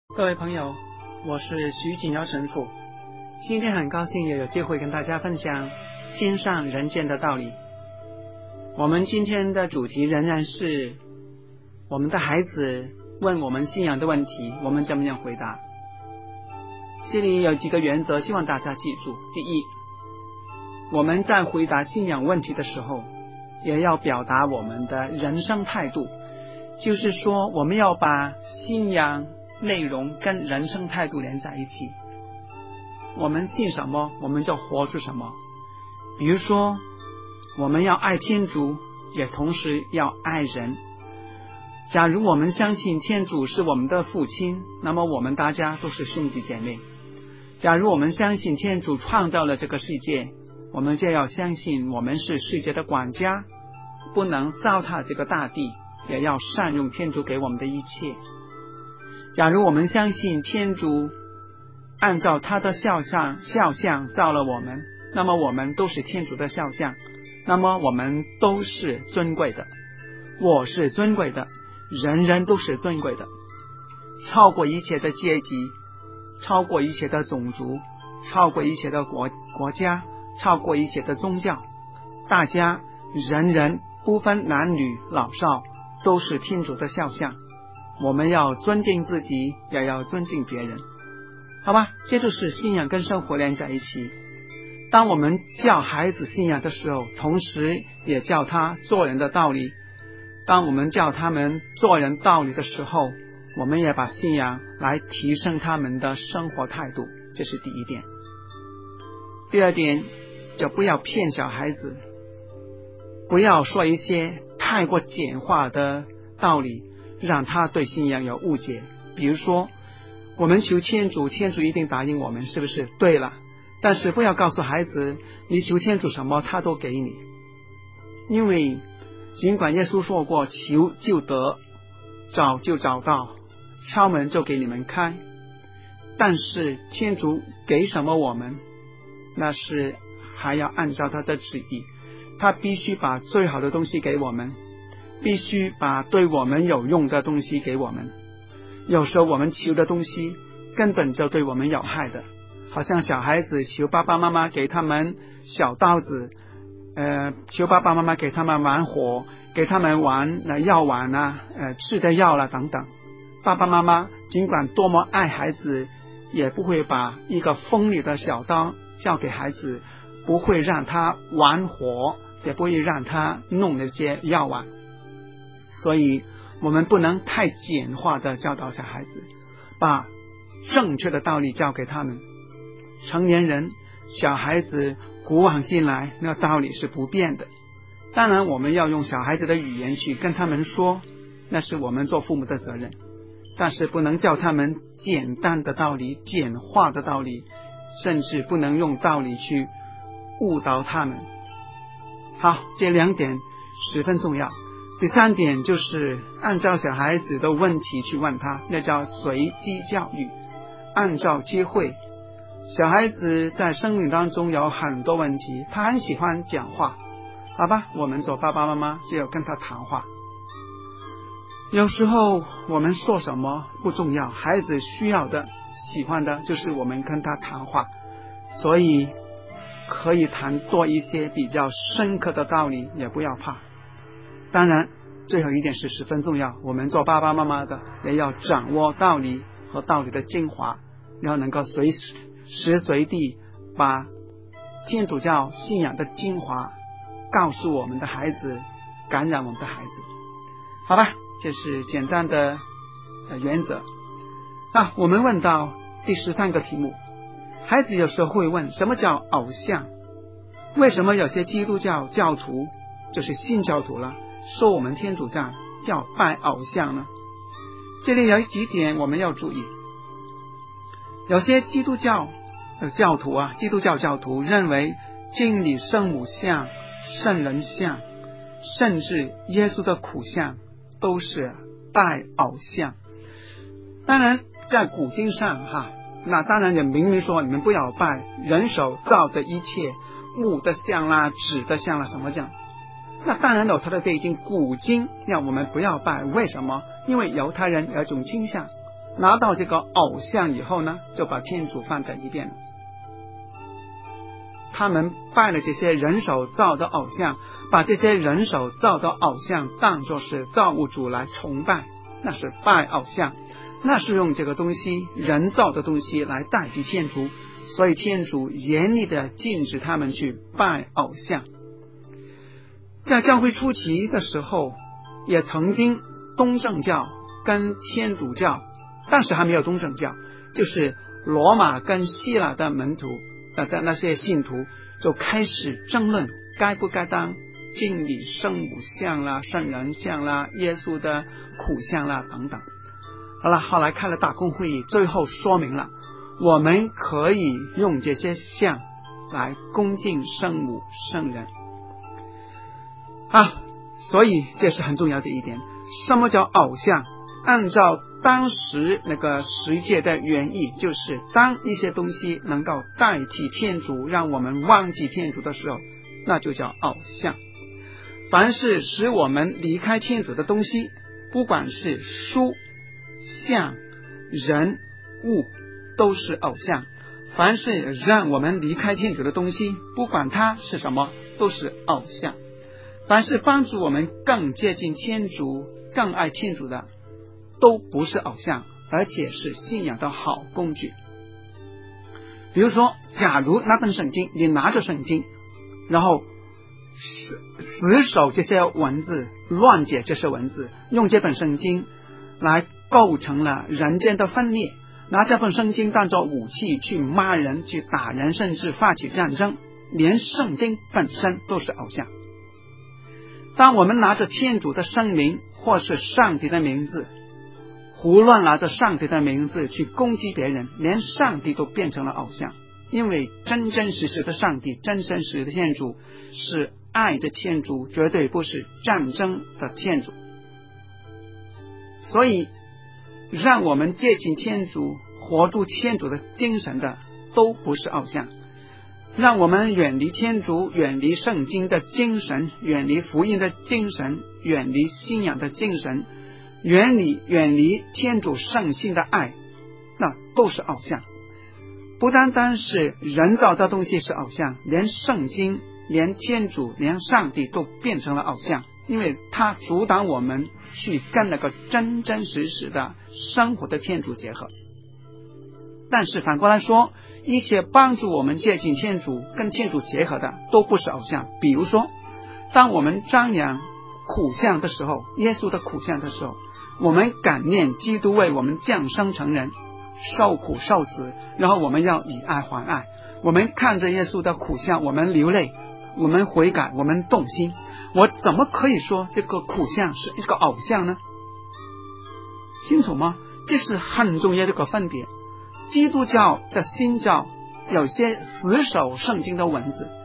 各位朋友，我是徐锦尧神父。今天很高兴也有机会跟大家分享天上人间的道理。我们今天的主题仍然是我们的孩子问我们信仰的问题，我们怎么样回答。这里有几个原则，希望大家记住。第一，我们在回答信仰问题的时候，也要表达我们的人生态度，就是说我们要把信仰内容跟人生态度连在一起。我们信什么，我们就活出什么。比如说，我们要爱天主，也同时要爱人。假如我们相信天主是我们的父亲，那么我们大家都是兄弟姐妹。假如我们相信天主创造了这个世界，我们就要相信我们是世界的管家，不能糟蹋这个大地，也要善用天主给我们的一切。假如我们相信天主按照他的肖像造了我们，那么我们都是天主的肖像，那么我们都是尊贵的。我是尊贵的，人人都是尊贵的，超过一切的阶级，超过一切的种族，超过一切的国家，超过一切的宗教。大家人人不分男女老少，都是天主的肖像。我们要尊敬自己，也要尊敬别人，好吧？这就是信仰跟生活连在一起。当我们教孩子信仰的时候，同时也教他做人的道理。当我们教他们做人道理的时候，我们也把信仰来提升他们的生活态度，这是第一点。第二点，就不要骗小孩子，不要说一些太过简化的道理，让他对信仰有误解。比如说，我们求天主，天主一定答应我们，是不是？对了，但是不要告诉孩子你求天主什么他都给你，因为尽管耶稣说过求就得，找就找到，敲门就给你们开，但是天主给什么我们，那是还要按照他的旨意，他必须把最好的东西给我们，必须把对我们有用的东西给我们。有时候我们求的东西根本就对我们有害的，好像小孩子求爸爸妈妈给他们小刀子，求爸爸妈妈给他们玩火，给他们玩药丸啊，吃的药啦等等。爸爸妈妈尽管多么爱孩子，也不会把一个锋利的小刀交给孩子，不会让他玩火，也不会让他弄那些药丸。所以我们不能太简化的教导小孩子，把正确的道理教给他们。成年人小孩子古往今来那道理是不变的，当然我们要用小孩子的语言去跟他们说，那是我们做父母的责任，但是不能教他们简单的道理，简化的道理，甚至不能用道理去误导他们。好，这两点十分重要。第三点就是按照小孩子的问题去问他，那叫随机教育，按照机会。小孩子在生命当中有很多问题，他很喜欢讲话，好吧，我们做爸爸妈妈就要跟他谈话。有时候我们说什么不重要，孩子需要的喜欢的就是我们跟他谈话，所以可以谈多一些比较深刻的道理，也不要怕。当然最后一点是十分重要，我们做爸爸妈妈的也要掌握道理和道理的精华，要能够随时随地把天主教信仰的精华告诉我们的孩子，感染我们的孩子。好吧，这是简单的原则。我们问到第13个题目，孩子有时候会问，什么叫偶像？为什么有些基督教教徒，就是新教徒了，说我们天主教叫拜偶像呢？这里有几点我们要注意。有些基督教教徒认为敬礼圣母像、圣人像，甚至耶稣的苦像都是拜偶像。当然在古经上那当然也明明说你们不要拜人手造的一切木的像啦、纸的像啦什么这样。那当然有它的背景，古经要我们不要拜，为什么？因为犹太人有一种倾向， 拿到这个偶像以后呢，就把天主放在一边了。他们拜了这些人手造的偶像，把这些人手造的偶像当作是造物主来崇拜，那是拜偶像，那是用这个东西人造的东西来代替天主，所以天主严厉的禁止他们去拜偶像。在教会初期的时候，也曾经东正教跟天主教，当时还没有东正教，就是罗马跟希腊的门徒的那些信徒就开始争论该不该当敬礼圣母像啦、圣人像啦、耶稣的苦像啦等等。好了，后来开了大公会议，最后说明了我们可以用这些像来恭敬圣母圣人啊，所以这是很重要的一点。什么叫偶像？按照当时那个世界的原意，就是当一些东西能够代替天主，让我们忘记天主的时候，那就叫偶像。凡是使我们离开天主的东西，不管是书、像、人、物，都是偶像。凡是让我们离开天主的东西，不管它是什么，都是偶像。凡是帮助我们更接近天主、更爱天主的，都不是偶像，而且是信仰的好工具。比如说，假如那本圣经，你拿着圣经，然后死守这些文字，乱解这些文字，用这本圣经来构成了人间的分裂，拿这本圣经当作武器去骂人、去打人，甚至发起战争，连圣经本身都是偶像。当我们拿着天主的圣名或是上帝的名字，胡乱拿着上帝的名字去攻击别人，连上帝都变成了偶像。因为真真实实的上帝、真真实实的天主是爱的天主，绝对不是战争的天主。所以让我们接近天主、活出天主的精神的，都不是偶像。让我们远离天主、远离圣经的精神、远离福音的精神、远离信仰的精神、远离天主圣心的爱，那都是偶像。不单单是人造的东西是偶像，连圣经、连天主、连上帝都变成了偶像，因为它阻挡我们去跟那个真真实实的生活的天主结合。但是反过来说，一切帮助我们接近天主、跟天主结合的都不是偶像。比如说，当我们张扬苦像的时候，耶稣的苦像的时候，我们感念基督为我们降生成人，受苦受死，然后我们要以爱还爱。我们看着耶稣的苦像，我们流泪，我们悔改，我们动心。我怎么可以说这个苦像是一个偶像呢？清楚吗？这是很重要的一个分别。基督教的新教有些死守圣经的文字，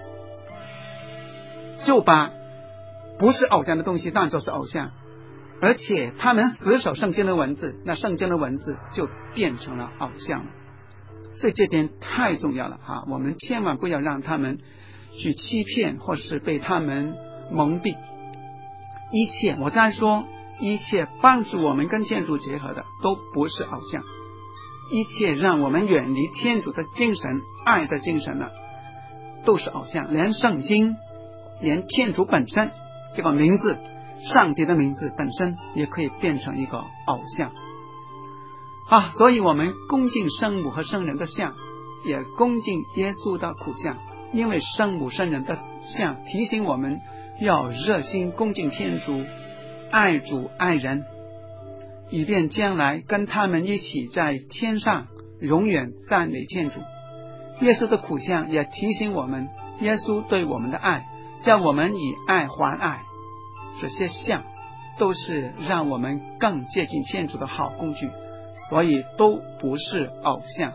就把不是偶像的东西当作是偶像，而且他们死守圣经的文字，那圣经的文字就变成了偶像了。所以这点太重要了我们千万不要让他们去欺骗，或是被他们蒙蔽。我再说，一切帮助我们跟天主结合的都不是偶像，一切让我们远离天主的精神、爱的精神的都是偶像。连圣经、连天主本身这个名字、上帝的名字本身也可以变成一个偶像所以我们恭敬圣母和圣人的像，也恭敬耶稣的苦像，因为圣母圣人的像提醒我们要热心恭敬天主，爱主爱人，以便将来跟他们一起在天上永远赞美天主。耶稣的苦像也提醒我们耶稣对我们的爱，叫我们以爱还爱。这些像都是让我们更接近天主的好工具，所以都不是偶像。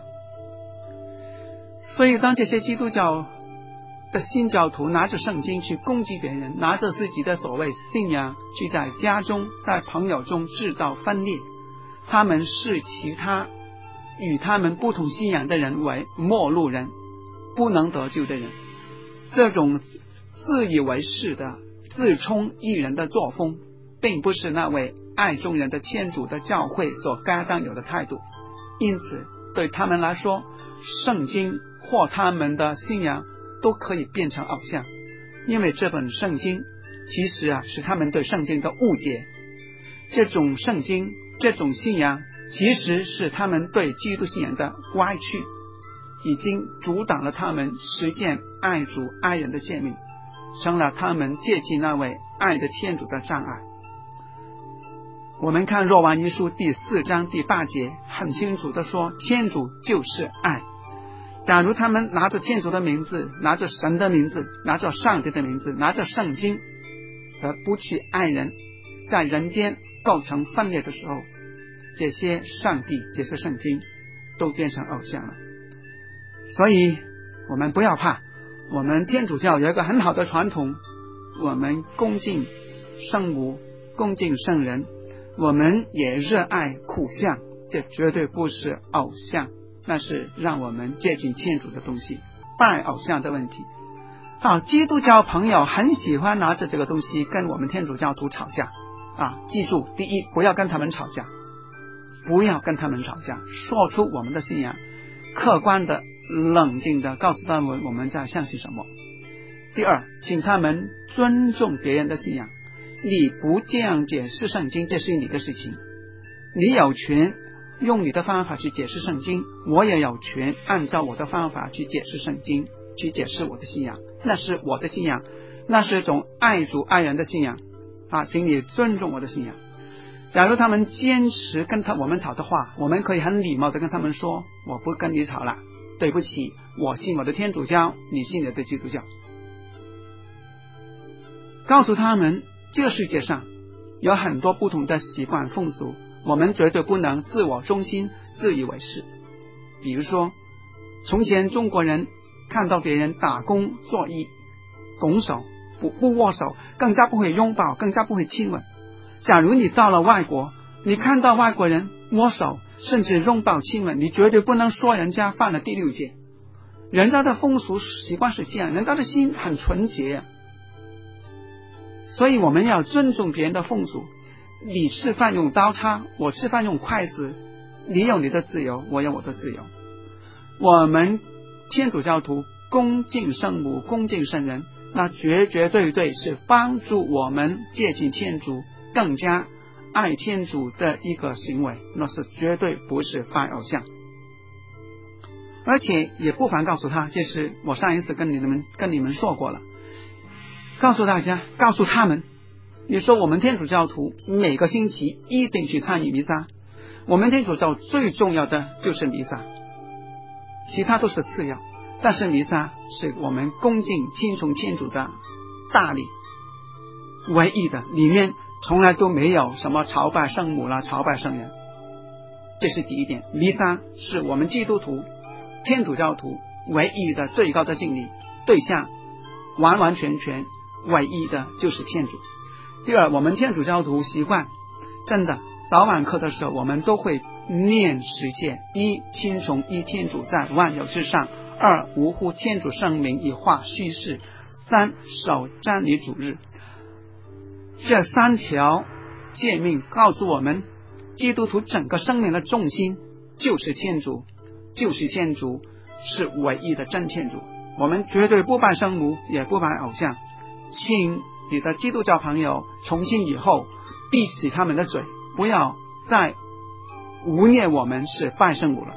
所以当这些基督教的新教徒拿着圣经去攻击别人，拿着自己的所谓信仰去在家中、在朋友中制造分裂，他们视其他与他们不同信仰的人为陌路人，不能得救的人。这种自以为是的自充义人的作风，并不是那位爱众人的天主的教会所该当有的态度。因此对他们来说，圣经或他们的信仰都可以变成偶像，因为这本圣经其实是他们对圣经的误解。这种圣经，这种信仰其实是他们对基督信仰的歪曲，已经阻挡了他们实践爱主爱人的诫命，成了他们接近那位爱的天主的障碍。我们看若望一书第4章第8节很清楚的说，天主就是爱。假如他们拿着天主的名字，拿着神的名字，拿着上帝的名字，拿着圣经，而不去爱人，在人间构成分裂的时候，这些上帝，这些圣经都变成偶像了。所以我们不要怕，我们天主教有一个很好的传统，我们恭敬圣母，恭敬圣人，我们也热爱苦像，这绝对不是偶像，那是让我们接近天主的东西，拜偶像的问题。好，基督教朋友很喜欢拿着这个东西跟我们天主教徒吵架记住，第一，不要跟他们吵架，不要跟他们吵架，说出我们的信仰，客观的冷静的告诉他们我们在相信什么。第二，请他们尊重别人的信仰，你不这样解释圣经，这是你的事情，你有权用你的方法去解释圣经，我也有权按照我的方法去解释圣经，去解释我的信仰，那是我的信仰，那是一种爱主爱人的信仰请你尊重我的信仰。假如他们坚持跟我们吵的话，我们可以很礼貌的跟他们说，我不跟你吵了，对不起，我信我的天主教，你信你的基督教。告诉他们这个世界上有很多不同的习惯风俗，我们绝对不能自我中心，自以为是。比如说，从前中国人看到别人打工作揖，拱手，不握手，更加不会拥抱，更加不会亲吻。假如你到了外国，你看到外国人握手，甚至拥抱亲吻，你绝对不能说人家犯了第6戒。人家的风俗习惯是这样，人家的心很纯洁所以我们要尊重别人的风俗。你吃饭用刀叉，我吃饭用筷子，你有你的自由，我有我的自由。我们天主教徒恭敬圣母，恭敬圣人，那绝对是帮助我们接近天主，更加爱天主的一个行为，那是绝对不是拜偶像。而且也不妨告诉他，这是我上一次跟你们说过了，告诉大家，告诉他们，你说我们天主教徒每个星期一定去参与弥撒，我们天主教最重要的就是弥撒，其他都是次要，但是弥撒是我们恭敬亲从天主的大礼，唯一的，里面从来都没有什么朝拜圣母啦，朝拜圣人。这是第一点，弥撒是我们基督徒天主教徒唯一的最高的敬礼对象，完完全全唯一的就是天主。第二，我们天主教徒习惯真的早晚课的时候，我们都会念10诫：一，听从一天主在万有之上；二，无呼天主圣名以化虚事；三，守瞻礼主日。这3条诫命告诉我们，基督徒整个生命的重心就是天主，就是天主，是唯一的真天主。我们绝对不拜圣母，也不拜偶像。请你的基督教朋友从今以后闭起他们的嘴，不要再污蔑我们是拜圣母了。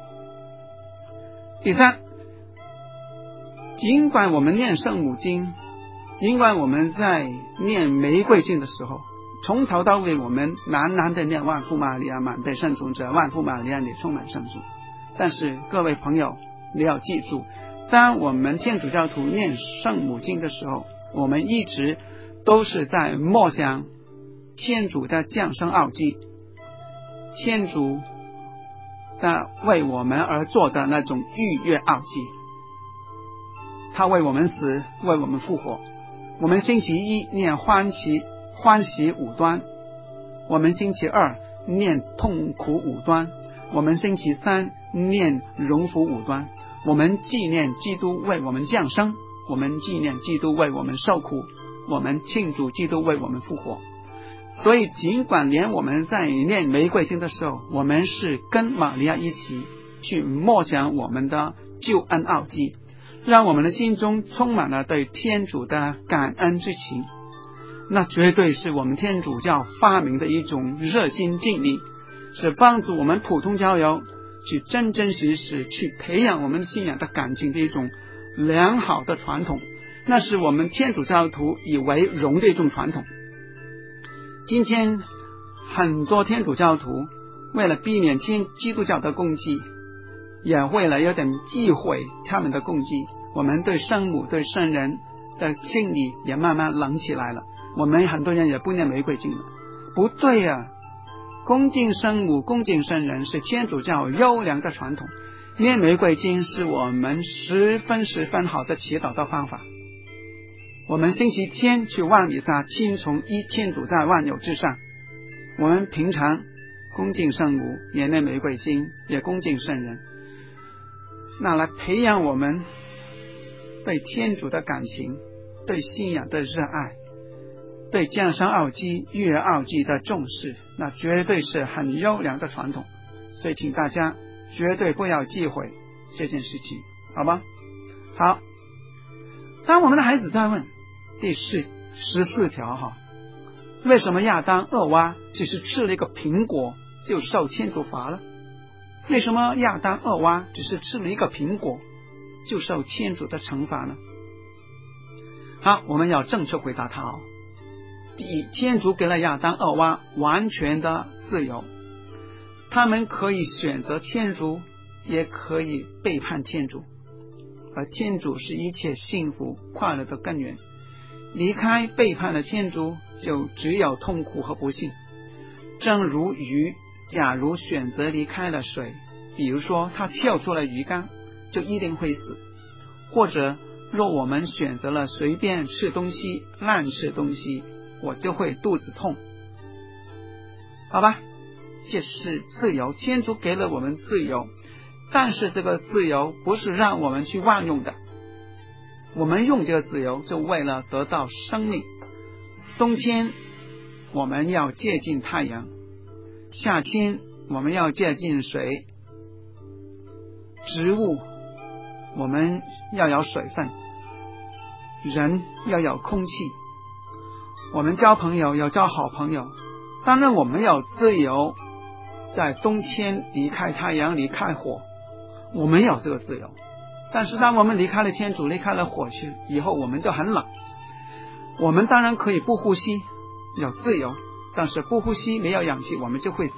第三，尽管我们念圣母经，尽管我们在念玫瑰经的时候，从头到尾我们喃的念万福玛利亚满被圣宠者，万福玛利亚你充满圣主。但是各位朋友，你要记住，当我们天主教徒念圣母经的时候，我们一直都是在默想天主的降生奥迹，天主的为我们而做的那种逾越奥迹，他为我们死，为我们复活。我们星期一念欢喜5端，我们星期二念痛苦5端，我们星期三念荣福5端。我们纪念基督为我们降生，我们纪念基督为我们受苦，我们庆祝基督为我们复活。 所以尽管连我们在念玫瑰经的时候，我们是跟玛利亚一起去默想我们的救恩奥迹，让我们的心中充满了对天主的感恩之情，那绝对是我们天主教发明的一种热心尽力，是帮助我们普通教友去真真实实去培养我们信仰的感情的一种良好的传统，那是我们天主教徒以为荣的一种传统。今天很多天主教徒为了避免基督教的攻击，也为了有点忌讳他们的攻击，我们对圣母对圣人的敬礼也慢慢冷起来了，我们很多人也不念玫瑰经了。不对啊，恭敬圣母恭敬圣人是天主教优良的传统，念玫瑰经是我们十分好的祈祷的方法。我们星期天去望弥撒，听从一天主在万有之上，我们平常恭敬圣母，也念玫瑰经，也恭敬圣人，那来培养我们对天主的感情，对信仰的热爱，对降生奥迹育儿奥迹的重视，那绝对是很优良的传统。所以请大家绝对不要忌讳这件事情，好吗？好，当我们的孩子在问第14条为什么亚当恶蛙只是吃了一个苹果就受天主罚了？为什么亚当恶蛙只是吃了一个苹果就受天主的惩罚呢？好，我们要正确回答他第一，天主给了亚当恶蛙完全的自由，他们可以选择天主，也可以背叛天主，而天主是一切幸福快乐的根源，离开背叛了天主就只有痛苦和不幸。正如鱼假如选择离开了水，比如说它跳出了鱼缸，就一定会死，或者若我们选择了随便吃东西乱吃东西，我就会肚子痛，好吧，这是自由，天主给了我们自由，但是这个自由不是让我们去乱用的，我们用这个自由就为了得到生命。冬天我们要接近太阳，夏天我们要接近水，植物我们要有水分，人要有空气，我们交朋友要交好朋友。当然我们有自由在冬天离开太阳离开火，我们有这个自由，但是当我们离开了天主离开了火去以后，我们就很冷。我们当然可以不呼吸，有自由，但是不呼吸没有氧气我们就会死。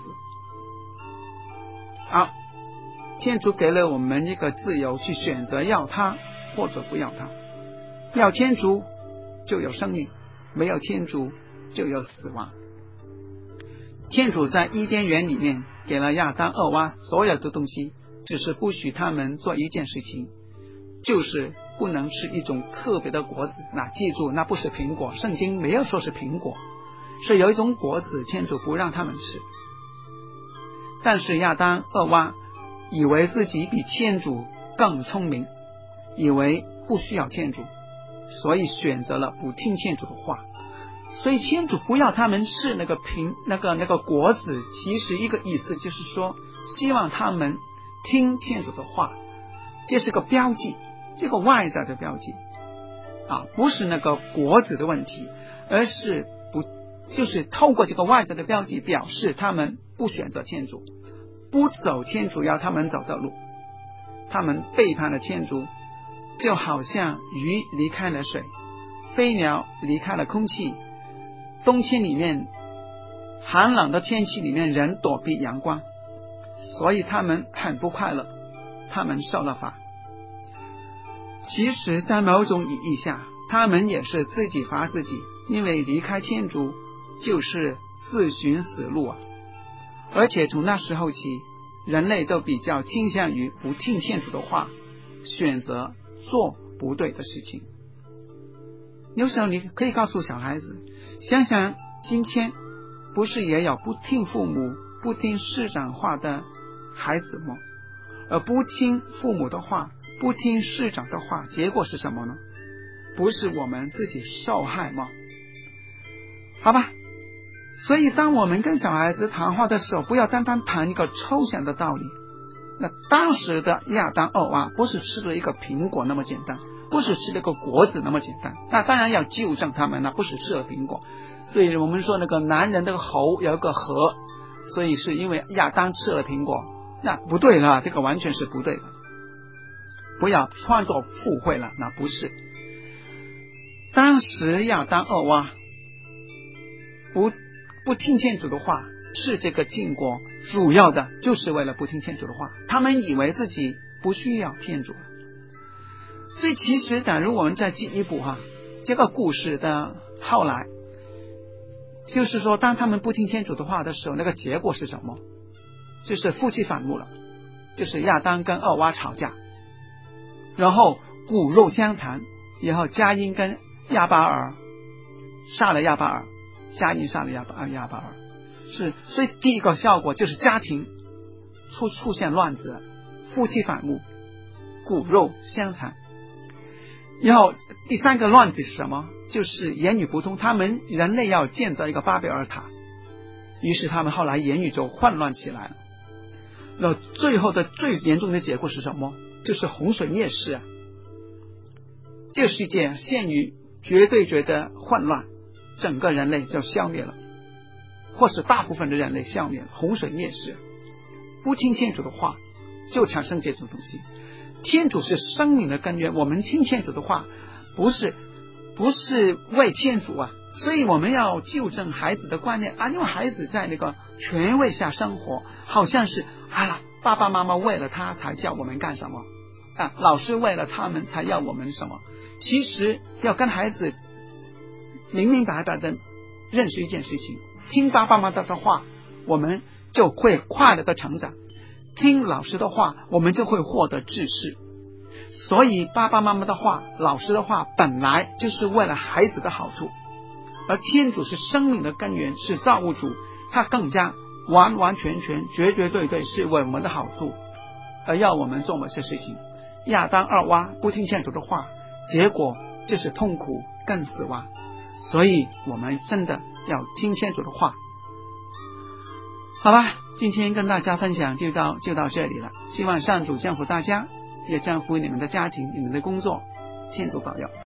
好，天主给了我们一个自由去选择要他或者不要他，要天主就有生命，没有天主就有死亡。天主在伊甸园里面给了亚当恶蛙所有的东西，只是不许他们做一件事情，就是不能吃一种特别的果子。那记住，那不是苹果，圣经没有说是苹果，是有一种果子天主不让他们吃。但是亚当恶蛙以为自己比天主更聪明，以为不需要天主，所以选择了不听天主的话。所以天主不要他们吃那个果子，其实一个意思就是说希望他们听天主的话，这是个标记，这个外在的标记不是那个果子的问题，而是就是透过这个外在的标记表示他们不选择天主，不走天主要他们走的路，他们背叛了天主，就好像鱼离开了水，飞鸟离开了空气，冬天里面寒冷的天气里面人躲避阳光，所以他们很不快乐，他们受了罚。其实在某种意义下他们也是自己罚自己，因为离开天主就是自寻死路而且从那时候起人类就比较倾向于不听天主的话，选择做不对的事情。有时候你可以告诉小孩子，想想今天不是也有不听父母不听师长话的孩子吗？而不听父母的话不听师长的话，结果是什么呢？不是我们自己受害吗？好吧， 所以当我们跟小孩子谈话的时候，不要单单谈一个抽象的道理。那当时的亚当二娃不是吃了一个苹果那么简单，不是吃了个果子那么简单，那当然要纠正他们了，不是吃了苹果。所以我们说那个男人那个喉有一个核，所以是因为亚当吃了苹果，那不对了，这个完全是不对的，不要创作附会了，那不是。当时亚当二娃不听天主的话，是这个禁果主要的就是为了不听天主的话，他们以为自己不需要天主了。所以其实假如我们再进一步这个故事的后来，就是说当他们不听天主的话的时候，那个结果是什么？就是夫妻反目了，就是亚当跟二娃吵架，然后骨肉相残，然后加因跟亚巴尔杀了亚巴尔，加因杀了亚巴尔，是，所以第一个效果就是家庭出现乱子，夫妻反目，骨肉相残。然后第三个乱子是什么？就是言语不通，他们人类要建造一个巴比尔塔，于是他们后来言语就混乱起来了。那最后的最严重的结果是什么？就是洪水灭世这个世界陷于绝对的混乱，整个人类就消灭了，或是大部分的人类消灭了，洪水灭世。不听天主的话就产生这种东西。天主是生命的根源，我们听天主的话不是为天主所以我们要纠正孩子的观念因为孩子在那个权威下生活，好像是爸爸妈妈为了他才叫我们干什么老师为了他们才要我们什么。其实要跟孩子明明白白的认识一件事情，听爸爸妈妈的话，我们就会快乐的成长，听老师的话，我们就会获得知识。所以爸爸妈妈的话，老师的话本来就是为了孩子的好处，而天主是生命的根源，是造物主，他更加完完全全绝对是为我们的好处而要我们做某些事情。亚当二娃不听天主的话，结果就是痛苦跟死亡。所以我们真的要听天主的话。好吧，今天跟大家分享就到这里了，希望上主降福大家，也降福你们的家庭，你们的工作，天主保佑。